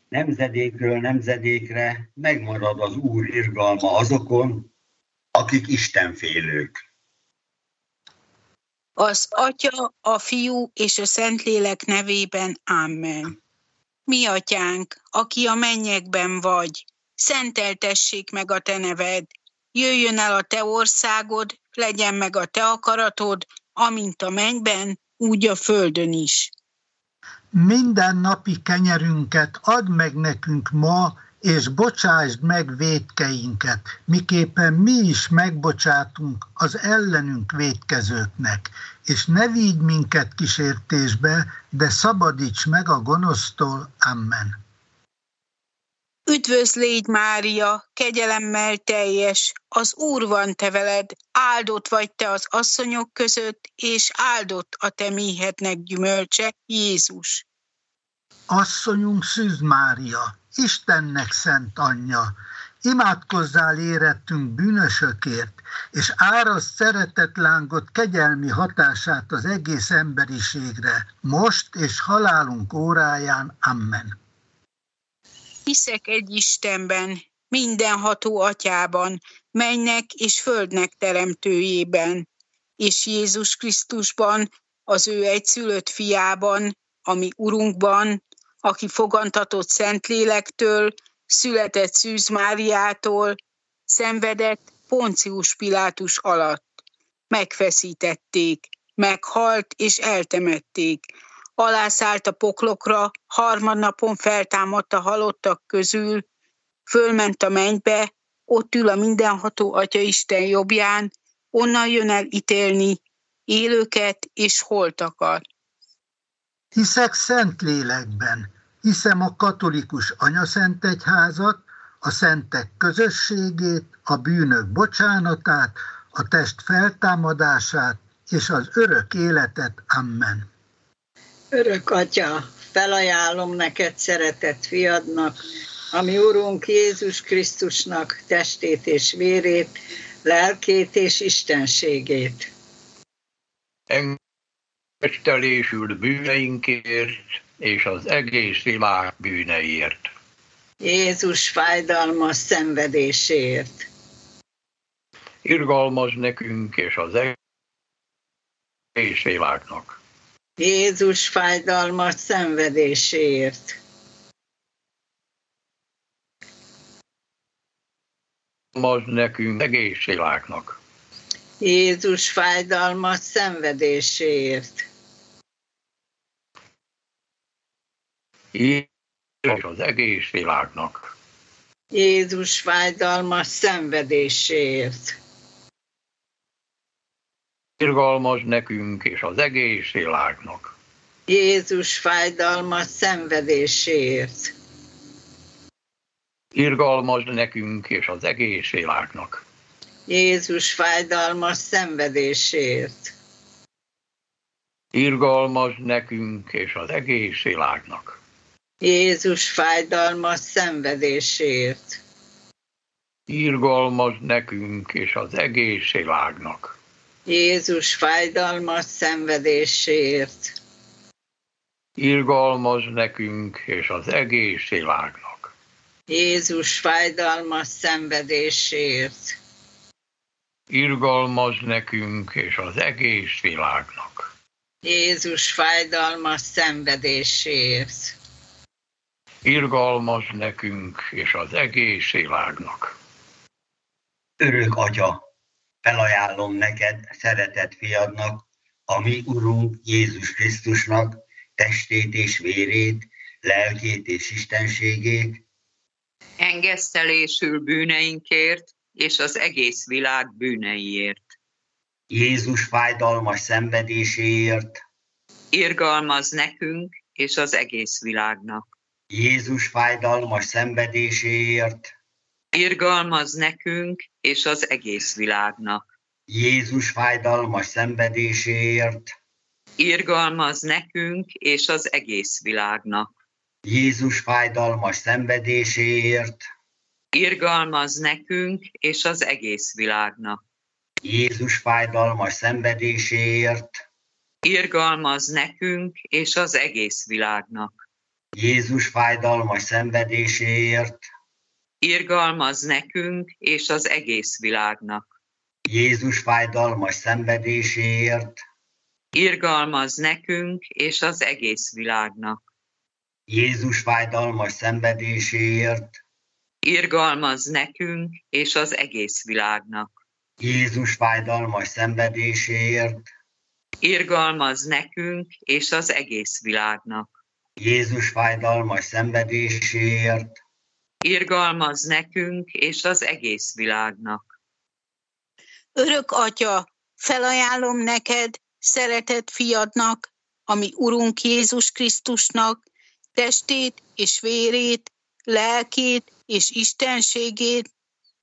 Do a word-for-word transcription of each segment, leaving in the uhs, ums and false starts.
nemzedékről nemzedékre megmarad az Úr irgalma azokon, akik istenfélők. Az Atya, a Fiú és a Szentlélek nevében. Amen. Mi atyánk, aki a mennyekben vagy, szenteltessék meg a te neved, jöjjön el a te országod, legyen meg a te akaratod, amint a mennyben, úgy a földön is. Minden napi kenyerünket add meg nekünk ma, és bocsásd meg vétkeinket, miképpen mi is megbocsátunk az ellenünk vétkezőknek, és ne vigy minket kísértésbe, de szabadíts meg a gonosztól. Amen. Üdvözl légy, Mária, kegyelemmel teljes, az Úr van te veled, áldott vagy te az asszonyok között, és áldott a te méhednek gyümölcse, Jézus. Asszonyunk Szűz Mária, Istennek szent anyja, imádkozzál érettünk bűnösökért, és árasd szeretetlángot kegyelmi hatását az egész emberiségre, most és halálunk óráján. Amen. Hiszek egy Istenben, mindenható Atyában, mennynek és földnek teremtőjében, és Jézus Krisztusban, az ő egyszülött fiában, ami Urunkban, aki fogantatott Szentlélektől, született Szűz Máriától, szenvedett Poncius Pilátus alatt. Megfeszítették, meghalt és eltemették. Alászállt a poklokra, harmadnapon feltámadt a halottak közül, fölment a mennybe, ott ül a mindenható Atya Isten jobbján, onnan jön el ítélni élőket és holtakat. Hiszek Szentlélekben, hiszem a katolikus anyaszentegyházat, a szentek közösségét, a bűnök bocsánatát, a test feltámadását és az örök életet. Amen. Örök Atya, felajánlom neked szeretett fiadnak, ami Urunk Jézus Krisztusnak testét és vérét, lelkét és istenségét. Megtisztelésül bűneinkért és az egész világ bűneiért. Jézus fájdalmas szenvedéséért. Irgalmaz nekünk és az egész világnak. Jézus fájdalmas szenvedéséért. Irgalmaz nekünk egész világnak. Jézus fájdalmas szenvedéséért. És az egész világnak. Jézus fájdalmas szenvedéséért. Irgalmaz nekünk és az egész világnak. Jézus fájdalmas szenvedéséért. Irgalmaz nekünk és az egész világnak. Jézus fájdalmas szenvedéséért. Irgalmaz nekünk és az egész világnak. Jézus fájdalmas szenvedéséért. Irgalmaz nekünk és az egész világnak. Jézus fájdalmas szenvedéséért. Irgalmaz nekünk és az egész világnak. Jézus fájdalmas szenvedéséért. Irgalmaz nekünk és az egész világnak. Jézus fájdalmas szenvedéséért. Irgalmaz nekünk és az egész világnak. Örök Atya, felajánlom neked szeretett fiadnak, a mi Urunk Jézus Krisztusnak testét és vérét, lelkét és istenségét, engesztelésül bűneinkért és az egész világ bűneiért. Jézus fájdalmas szenvedéséért, irgalmaz nekünk és az egész világnak. Jézus fájdalmas szenvedéséért, irgalmaz nekünk és az egész világnak. Jézus fájdalmas szenvedéséért, irgalmaz nekünk és az egész világnak. Jézus fájdalmas szenvedéséért, irgalmaz nekünk és az egész világnak. Jézus fájdalmas szenvedéséért, irgalmaz nekünk és az egész világnak. Jézus fájdalmas szenvedéséért, Irgalmaz nekünk és az egész világnak. Jézus fájdalmas szenvedéséért, Irgalmaz nekünk és az egész világnak. Jézus fájdalmas szenvedéséért, Irgalmaz nekünk és az egész világnak. Jézus fájdalmas szenvedéséért, Irgalmaz nekünk és az egész világnak. Jézus fájdalmas szenvedéséért, Irgalmaz nekünk és az egész világnak. Örök Atya, felajánlom neked, szeretett fiadnak, ami Urunk Jézus Krisztusnak, testét és vérét, lelkét és istenségét,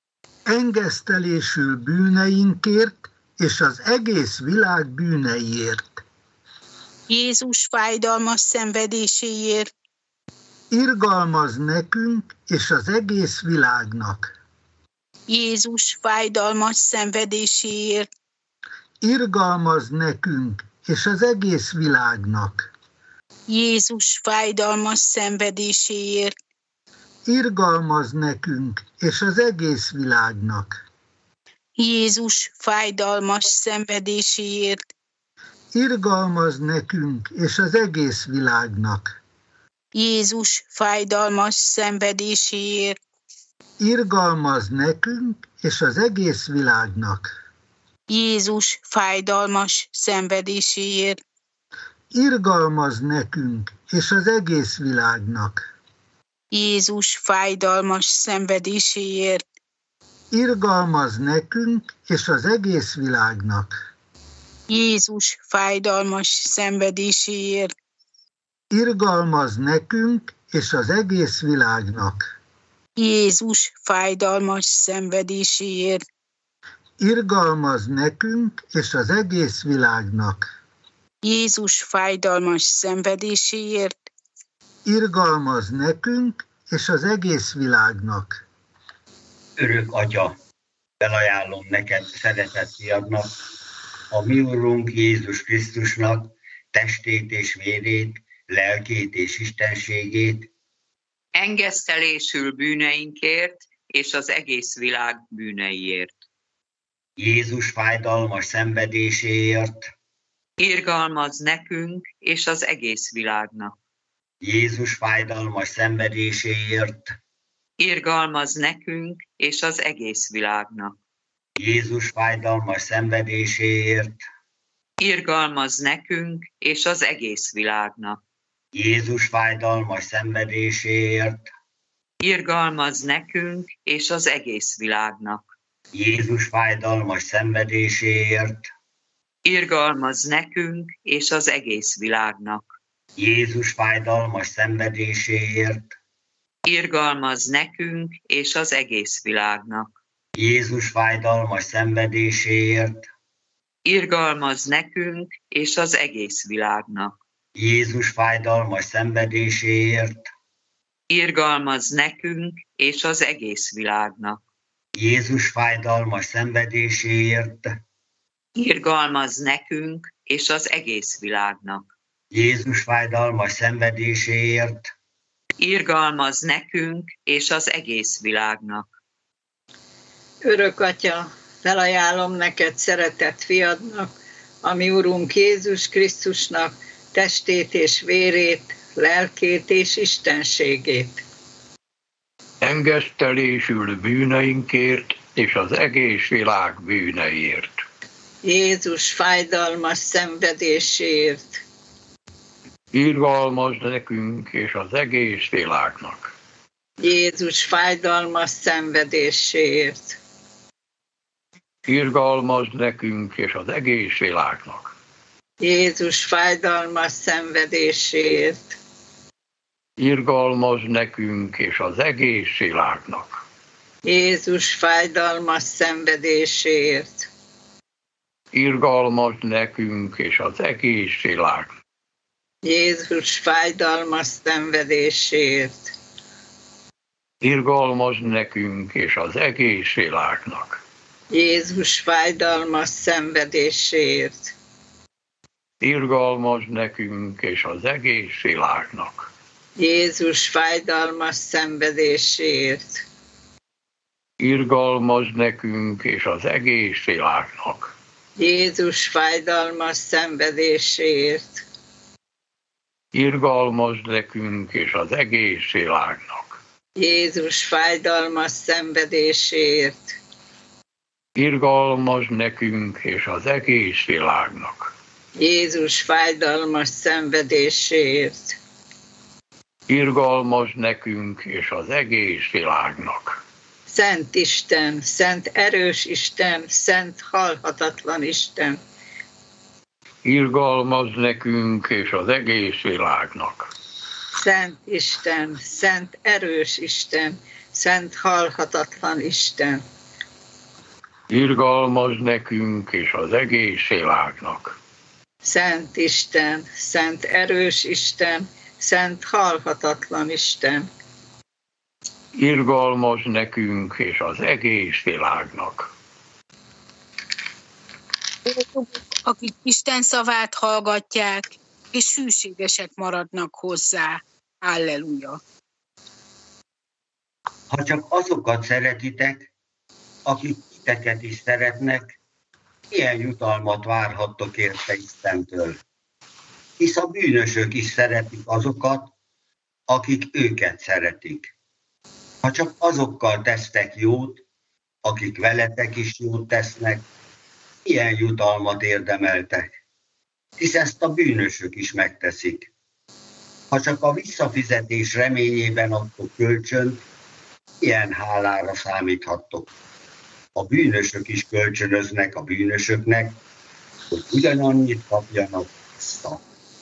engesztelésül bűneinkért és az egész világ bűneiért. Jézus fájdalmas szenvedéséért, Irgalmaz nekünk és az egész világnak. Jézus fájdalmas szenvedéséért, Irgalmaz nekünk és az egész világnak. Jézus fájdalmas szenvedéséért, Irgalmaz nekünk és az egész világnak. Jézus fájdalmas szenvedéséért, Irgalmaz nekünk és az egész világnak. Jézus fájdalmas szenvedéséért, Irgalmaz nekünk és az egész világnak. Jézus fájdalmas szenvedéséért, Irgalmaz nekünk és az egész világnak. Jézus fájdalmas szenvedéséért, Irgalmaz nekünk és az egész világnak. Jézus fájdalmas szenvedéséért, Irgalmaz nekünk és az egész világnak. Jézus fájdalmas szenvedéséért, Irgalmaz nekünk és az egész világnak. Jézus fájdalmas szenvedéséért, Irgalmaz nekünk és az egész világnak. örök Atya, felajánlom neked, szeretett fiadnak, a mi Urunk Jézus Krisztusnak testét és vérét, lelkét és istenségét, Engesztelésül bűneinkért és az egész világ bűneiért. Jézus fájdalmas szenvedéséért, Irgalmaz nekünk és az egész világnak. Jézus fájdalmas szenvedéséért, Irgalmaz nekünk és az egész világnak. Jézus fájdalmas szenvedéséért, Irgalmaz nekünk és az egész világnak. Jézus fájdalmas szenvedéséért, Irgalmaz nekünk és az egész világnak. Jézus fájdalmas szenvedéséért, Irgalmaz nekünk és az egész világnak. Jézus fájdalmas szenvedéséért, Irgalmaz nekünk és az egész világnak. Jézus fájdalmas szenvedéséért, Irgalmaz nekünk és az egész világnak. Jézus fájdalmas szenvedéséért, Irgalmaz nekünk és az egész világnak. Jézus fájdalmas szenvedéséért, Irgalmaz nekünk és az egész világnak. Jézus fájdalmas szenvedéséért, Irgalmaz nekünk és az egész világnak. Örök Atya, felajánlom neked, szeretett fiadnak, ami Urunk Jézus Krisztusnak testét és vérét, lelkét és istenségét. Engesztelésül bűneinkért és az egész világ bűneiért. Jézus fájdalmas szenvedéséért. Irgalmaz nekünk és az egész világnak. Jézus fájdalmas szenvedéséért. Irgalmaz nekünk és az egész világnak. Jézus fájdalmas szenvedéséért. Irgalmaz nekünk és az egész világnak. Jézus fájdalmas szenvedéséért. Irgalmaz nekünk és az egész világnak. Jézus fájdalmas szenvedéséért. Irgalmaz nekünk és az egész világnak. Jézus fájdalmas szenvedéséért. Irgalmaz nekünk és az egész világnak. Jézus fájdalmas szenvedéséért. Irgalmaz nekünk és az egész világnak. Jézus fájdalmas szenvedéséért. Irgalmaz nekünk és az egész világnak. Jézus fájdalmas szenvedéséért. Irgalmaz nekünk és az egész világnak. Jézus fájdalmas szenvedéséért. Irgalmaz nekünk és az egész világnak. Szent Isten, szent erős Isten, szent halhatatlan Isten. Irgalmaz nekünk és az egész világnak. Szent Isten, szent erős Isten, szent halhatatlan Isten. Irgalmaz nekünk és az egész világnak. Szent Isten, szent erős Isten, szent halhatatlan Isten. Irgalmaz nekünk és az egész világnak. Akik Isten szavát hallgatják, és hűségesek maradnak hozzá. Halleluja! Ha csak azokat szeretitek, akik titeket is szeretnek, milyen jutalmat várhattok érte Istentől? Hisz a bűnösök is szeretik azokat, akik őket szeretik. Ha csak azokkal tesztek jót, akik veletek is jót tesznek, milyen jutalmat érdemeltek? Hisz ezt a bűnösök is megteszik. Ha csak a visszafizetés reményében adtok kölcsönt, milyen hálára számíthattok? A bűnösök is kölcsönöznek a bűnösöknek, hogy ugyanannyit kapjanak vissza.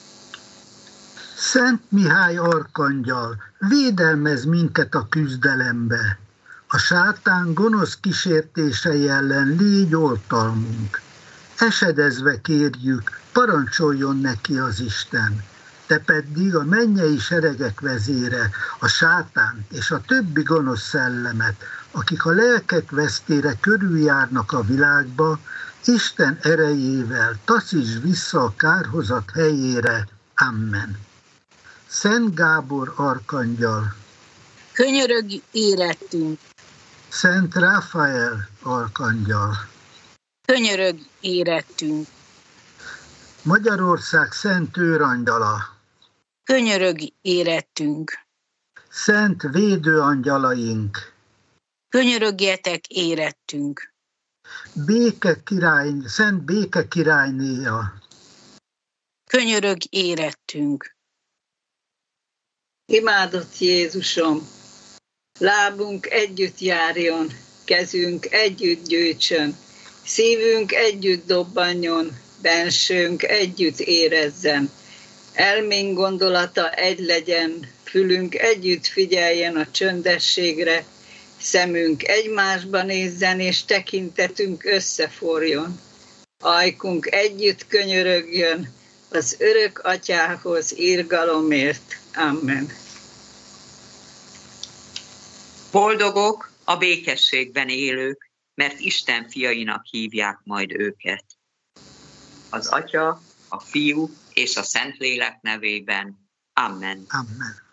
Szent Mihály arkangyal, védelmez minket a küzdelembe. A sátán gonosz kísértései ellen légy oltalmunk. Esedezve kérjük, parancsoljon neki az Isten. Te pedig a mennyei seregek vezére, a sátánt és a többi gonosz szellemet, akik a lelkek vesztére körüljárnak a világba, Isten erejével taszítsd vissza a kárhozat helyére. Amen. Szent Gábor arkangyal, Könyörögj érettünk, Szent Ráfael arkangyal, könyörögj érettünk, Magyarország szent őrangyala, könyörögj érettünk, szent védőangyalaink, könyörögjetek érettünk, béke király, szent béke királynéja, könyörögj érettünk. Imádott Jézusom, lábunk együtt járjon, kezünk együtt gyűjtsön, szívünk együtt dobbanjon, bensőnk együtt érezzen. Elménk gondolata egy legyen, fülünk együtt figyeljen a csöndességre, szemünk egymásba nézzen, és tekintetünk összeforjon. Ajkunk együtt könyörögjön az örök atyához irgalomért. Amen. Boldogok a békességben élők, mert Isten fiainak hívják majd őket. Az Atya, a Fiú és a Szentlélek nevében. Amen. Amen.